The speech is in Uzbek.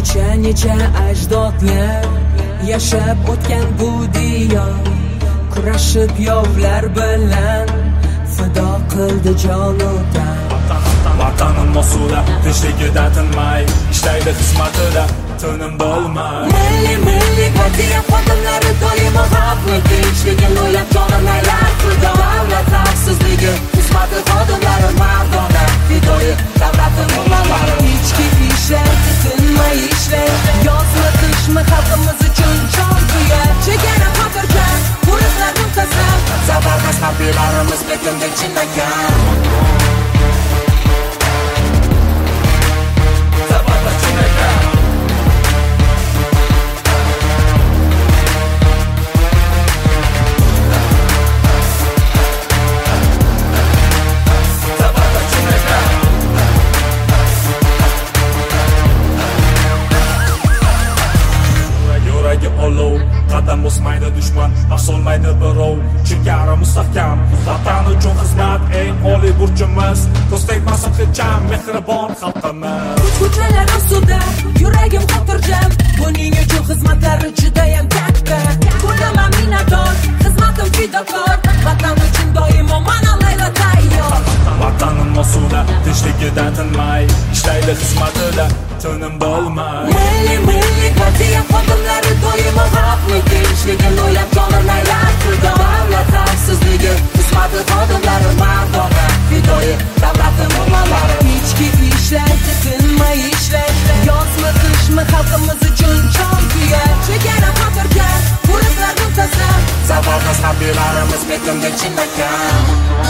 necha ajdodlar yashab o'tgan bu diyor, kurashib yovlar bilan fido qildi jonidan. Vatanim mas'ula, tinchligida tinmay ishlaydi xizmatida, tinim bilmay. Milliy gvardiya xodimlari doimo xalqni tinchligini o'ylab jonini aylar fido. Davlat xavfsizligi xizmati xodimlari mardona, fidoyi davlatim o'g'lonlari. Ichki ishlar, tinmay ishlar, yozmi qishmi xalqimiz uchun jon kuyar. Chegara xotirjam, qo'riqlar muntazam, zafarmas harbiylarimiz betimdek chinakam. Qadam bosmaydi dushman, bosolmaydi birov. Chegara mustahkam, vatan uchun xizmat eng oliy burchimiz. Do'st tegmasin hecham mehribon xalqimiz. Ko'chalar ustida yuragim xotirjam, buning uchun xizmatlari juda ham katta. Bo'laman minnatdor, xizmatim fidokor, vatan uchun doimo mana layla tayyor. Vatanim mas'ula, tinchligida tinmay ishlaydi xizmatida, tinim bilmay. Milliy gvardiya xodimlari doimo xalqni tinchligini o'ylab jonini aylar fido. Davlat xavfsizligi xizmati xodimlari mardona, fidoyi davlatim o'g'lonlari. Ichki ishlar, tinmay ishlar, yozmi qishmi xalqimiz uchun jon kuyar. Chegara xotirjam, qo'riqlar muntazam, zafarmas harbiylarimiz betimdek chinakam.